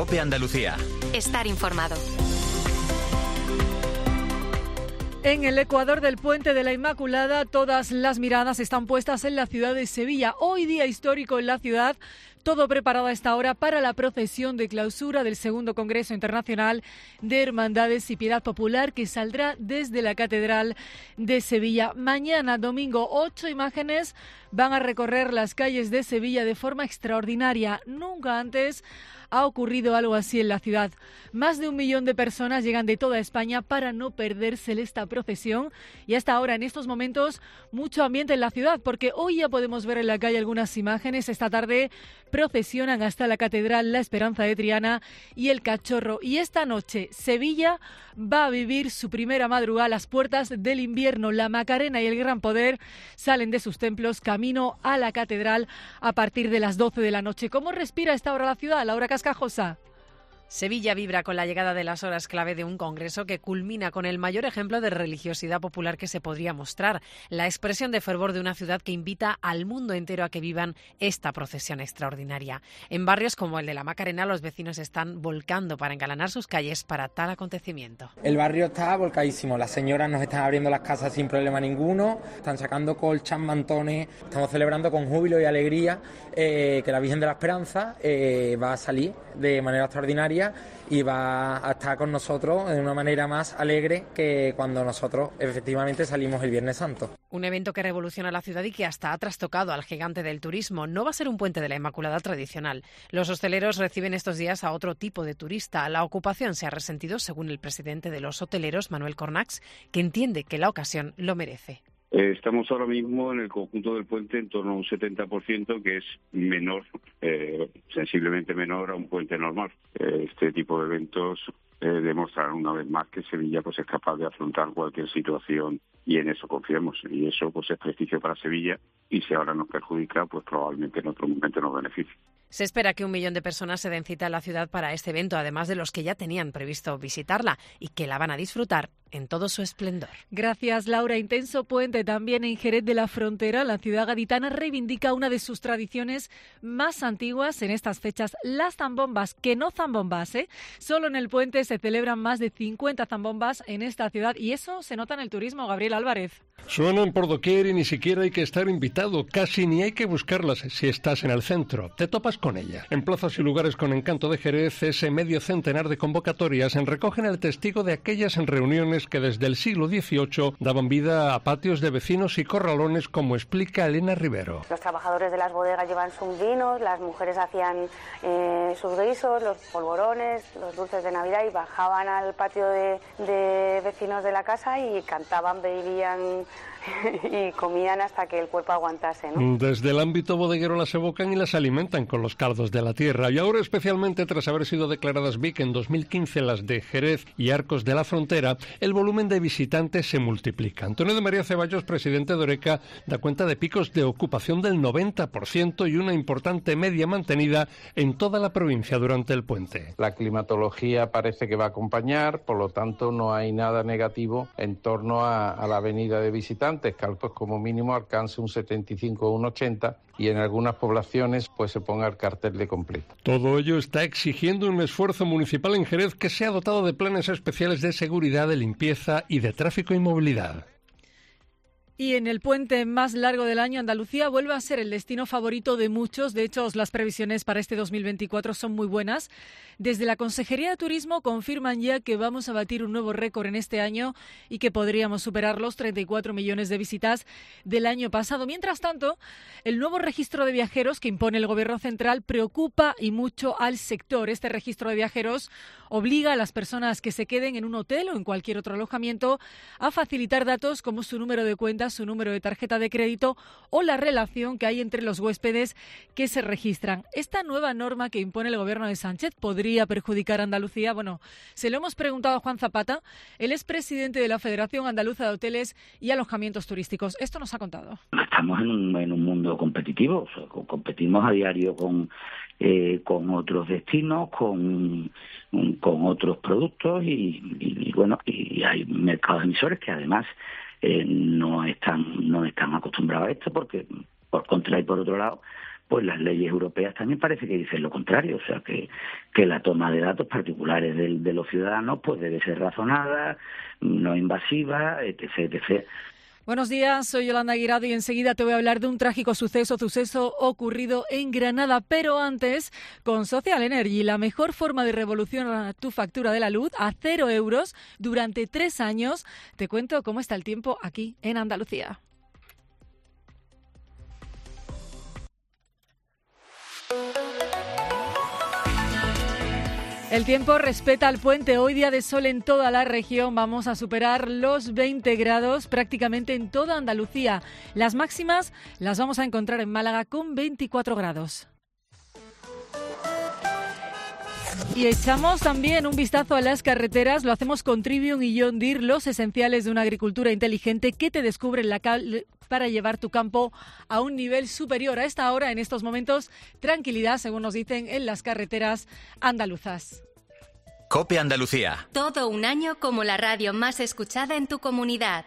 COPE Andalucía. Estar informado. En el Ecuador del Puente de la Inmaculada, todas las miradas están puestas en la ciudad de Sevilla. Hoy día histórico en la ciudad, todo preparado a esta hora para la procesión de clausura del segundo Congreso Internacional de Hermandades y Piedad Popular, que saldrá desde la Catedral de Sevilla. Mañana, domingo, 8 imágenes van a recorrer las calles de Sevilla de forma extraordinaria. Nunca antes ha ocurrido algo así en la ciudad. Más de 1 millón de personas llegan de toda España para no perderse esta procesión. Y hasta ahora, en estos momentos, mucho ambiente en la ciudad, porque hoy ya podemos ver en la calle algunas imágenes. Esta tarde procesionan hasta la Catedral La Esperanza de Triana y el Cachorro. Y esta noche, Sevilla va a vivir su primera madrugada a las puertas del invierno. La Macarena y el Gran Poder salen de sus templos camino a la Catedral a partir de las 12 de la noche. ¿Cómo respira a esta hora la ciudad, Laura Cascajosa? Sevilla vibra con la llegada de las horas clave de un congreso que culmina con el mayor ejemplo de religiosidad popular que se podría mostrar, la expresión de fervor de una ciudad que invita al mundo entero a que vivan esta procesión extraordinaria. En barrios como el de la Macarena, los vecinos están volcando para engalanar sus calles para tal acontecimiento. El barrio está volcadísimo, las señoras nos están abriendo las casas sin problema ninguno, están sacando colchas, mantones, estamos celebrando con júbilo y alegría que la Virgen de la Esperanza va a salir de manera extraordinaria y va a estar con nosotros de una manera más alegre que cuando nosotros efectivamente salimos el Viernes Santo. Un evento que revoluciona la ciudad y que hasta ha trastocado al gigante del turismo. No va a ser un puente de la Inmaculada tradicional. Los hosteleros reciben estos días a otro tipo de turista. La ocupación se ha resentido, según el presidente de los hoteleros, Manuel Cornax, que entiende que la ocasión lo merece. Estamos ahora mismo en el conjunto del puente en torno a un 70%, que es menor, sensiblemente menor a un puente normal. Este tipo de eventos demuestran una vez más que Sevilla pues es capaz de afrontar cualquier situación y en eso confiamos. Y eso pues es prestigio para Sevilla y si ahora nos perjudica, pues probablemente en otro momento nos beneficie. Se espera que 1 millón de personas se den cita en la ciudad para este evento, además de los que ya tenían previsto visitarla y que la van a disfrutar en todo su esplendor. Gracias, Laura. Intenso puente también en Jerez de la Frontera. La ciudad gaditana reivindica una de sus tradiciones más antiguas en estas fechas, las zambombas, que no zambombas, ¿eh? Solo en el puente se celebran más de 50 zambombas en esta ciudad y eso se nota en el turismo, Gabriel Álvarez. Suenan por doquier y ni siquiera hay que estar invitado, casi ni hay que buscarlas si estás en el centro. Te topas con ella. En plazas y lugares con encanto de Jerez, ese medio centenar de convocatorias recogen el testigo de aquellas reuniones que desde el siglo XVIII daban vida a patios de vecinos y corralones, como explica Elena Rivero. Los trabajadores de las bodegas llevan sus vinos, las mujeres hacían sus guisos, los polvorones, los dulces de Navidad y bajaban al patio de vecinos de la casa y cantaban, bebían y comían hasta que el cuerpo aguantase, ¿no? Desde el ámbito bodeguero las evocan y las alimentan con los caldos de la tierra. Y ahora, especialmente tras haber sido declaradas BIC en 2015 las de Jerez y Arcos de la Frontera, el volumen de visitantes se multiplica. Antonio de María Ceballos, presidente de Oreca, da cuenta de picos de ocupación del 90% y una importante media mantenida en toda la provincia durante el puente. La climatología parece que va a acompañar, por lo tanto no hay nada negativo en torno a la venida de visitantes, que pues como mínimo alcance un 75 o un 80 y en algunas poblaciones pues se ponga el cartel de completo. Todo ello está exigiendo un esfuerzo municipal en Jerez que se ha dotado de planes especiales de seguridad, de limpieza y de tráfico y movilidad. Y en el puente más largo del año, Andalucía vuelve a ser el destino favorito de muchos. De hecho, las previsiones para este 2024 son muy buenas. Desde la Consejería de Turismo confirman ya que vamos a batir un nuevo récord en este año y que podríamos superar los 34 millones de visitas del año pasado. Mientras tanto, el nuevo registro de viajeros que impone el Gobierno central preocupa y mucho al sector. Este registro de viajeros obliga a las personas que se queden en un hotel o en cualquier otro alojamiento a facilitar datos como su número de cuenta, su número de tarjeta de crédito o la relación que hay entre los huéspedes que se registran. Esta nueva norma que impone el Gobierno de Sánchez podría perjudicar a Andalucía. Bueno, se lo hemos preguntado a Juan Zapata, él es presidente de la Federación Andaluza de Hoteles y Alojamientos Turísticos. Esto nos ha contado. Estamos en un mundo competitivo, o sea, competimos a diario con otros destinos, con otros productos y bueno, y hay mercados emisores que además no están acostumbrados a esto porque por contra y por otro lado pues las leyes europeas también parece que dicen lo contrario, o sea que la toma de datos particulares de los ciudadanos pues debe ser razonada, no invasiva, etc. Buenos días, soy Yolanda Guirado y enseguida te voy a hablar de un trágico suceso ocurrido en Granada. Pero antes, con Social Energy, la mejor forma de revolucionar tu factura de la luz a 0 euros durante 3 años. Te cuento cómo está el tiempo aquí en Andalucía. El tiempo respeta el puente. Hoy día de sol en toda la región. Vamos a superar los 20 grados prácticamente en toda Andalucía. Las máximas las vamos a encontrar en Málaga con 24 grados. Y echamos también un vistazo a las carreteras. Lo hacemos con Trivium y John Deere, los esenciales de una agricultura inteligente que te descubren para llevar tu campo a un nivel superior. A esta hora, en estos momentos, tranquilidad, según nos dicen, en las carreteras andaluzas. COPE Andalucía. Todo un año como la radio más escuchada en tu comunidad.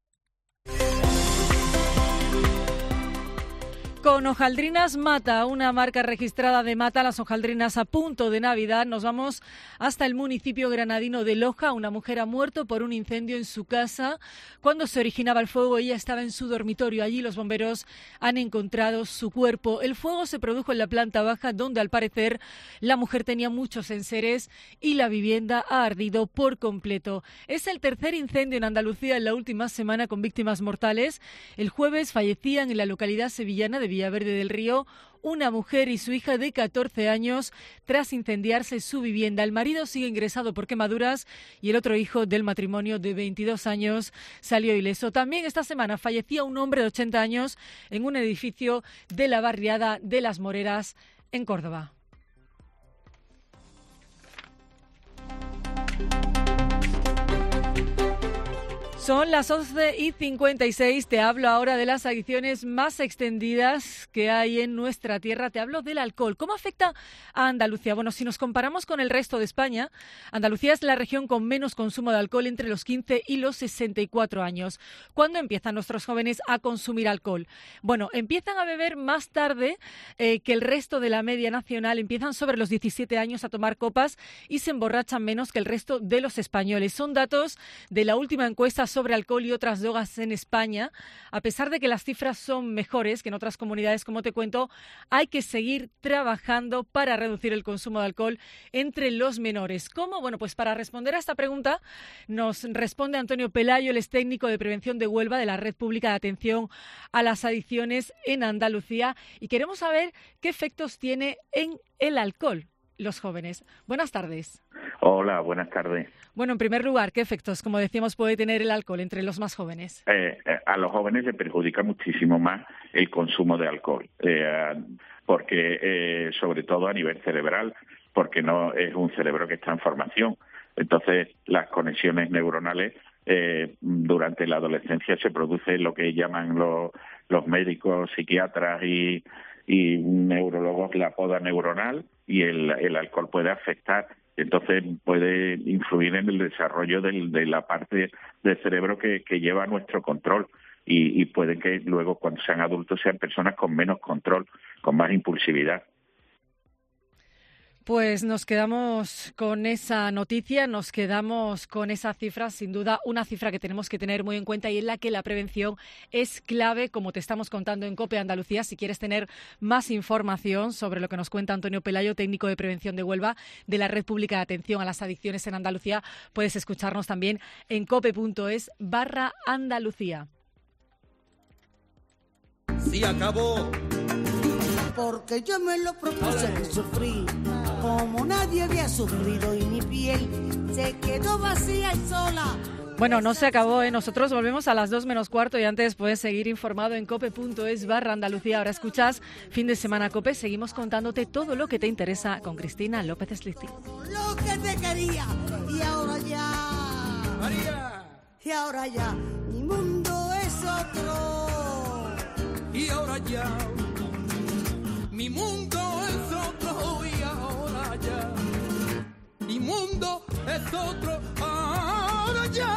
Con Hojaldrinas Mata, una marca registrada de Mata, las hojaldrinas a punto de Navidad. Nos vamos hasta el municipio granadino de Loja. Una mujer ha muerto por un incendio en su casa. Cuando se originaba el fuego, ella estaba en su dormitorio. Allí los bomberos han encontrado su cuerpo. El fuego se produjo en la planta baja, donde al parecer la mujer tenía muchos enseres y la vivienda ha ardido por completo. Es el tercer incendio en Andalucía en la última semana con víctimas mortales. El jueves fallecían en la localidad sevillana de Villaverde del Río una mujer y su hija de 14 años tras incendiarse su vivienda. El marido sigue ingresado por quemaduras y el otro hijo del matrimonio de 22 años salió ileso. También esta semana fallecía un hombre de 80 años en un edificio de la barriada de Las Moreras en Córdoba. Son las 11:56. Te hablo ahora de las adicciones más extendidas que hay en nuestra tierra. Te hablo del alcohol. ¿Cómo afecta a Andalucía? Bueno, si nos comparamos con el resto de España, Andalucía es la región con menos consumo de alcohol entre los 15 y los 64 años. ¿Cuándo empiezan nuestros jóvenes a consumir alcohol? Bueno, empiezan a beber más tarde que el resto de la media nacional. Empiezan sobre los 17 años a tomar copas y se emborrachan menos que el resto de los españoles. Son datos de la última encuesta sobre alcohol y otras drogas en España. A pesar de que las cifras son mejores que en otras comunidades, como te cuento, hay que seguir trabajando para reducir el consumo de alcohol entre los menores. ¿Cómo? Bueno, pues para responder a esta pregunta nos responde Antonio Pelayo, él es técnico de prevención de Huelva de la Red Pública de Atención a las Adicciones en Andalucía, y queremos saber qué efectos tiene en el alcohol los jóvenes. Buenas tardes. Hola, buenas tardes. Bueno, en primer lugar, ¿qué efectos, como decíamos, puede tener el alcohol entre los más jóvenes? A los jóvenes les perjudica muchísimo más el consumo de alcohol, porque sobre todo a nivel cerebral, porque no es un cerebro que está en formación. Entonces, las conexiones neuronales durante la adolescencia se produce lo que llaman los médicos, psiquiatras y neurólogos la poda neuronal, y el alcohol puede afectar. Entonces puede influir en el desarrollo de la parte del cerebro que lleva nuestro control, y puede que luego cuando sean adultos sean personas con menos control, con más impulsividad. Pues nos quedamos con esa noticia, nos quedamos con esa cifra, sin duda una cifra que tenemos que tener muy en cuenta y en la que la prevención es clave, como te estamos contando en COPE Andalucía. Si quieres tener más información sobre lo que nos cuenta Antonio Pelayo, técnico de prevención de Huelva de la Red Pública de Atención a las Adicciones en Andalucía, puedes escucharnos también en cope.es/Andalucía. Sí, acabó. Porque yo me lo propuse y sufrí como nadie había sufrido, y mi piel se quedó vacía y sola. Bueno, no se acabó, ¿eh? Nosotros volvemos a las 2:15 y antes puedes seguir informado en cope.es/Andalucía. Ahora escuchas Fin de Semana COPE. Seguimos contándote todo lo que te interesa con Cristina López Slichting. Lo que te quería, y ahora ya, María, y ahora ya, mi mundo es otro, y ahora ya, mi mundo es otro, y ahora ya, mi mundo es otro, ahora ya.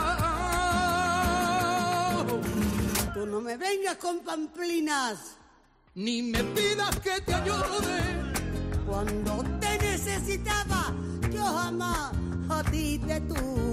Tú no me vengas con pamplinas, ni me pidas que te ayude. Cuando te necesitaba, yo jamás a ti te tuve.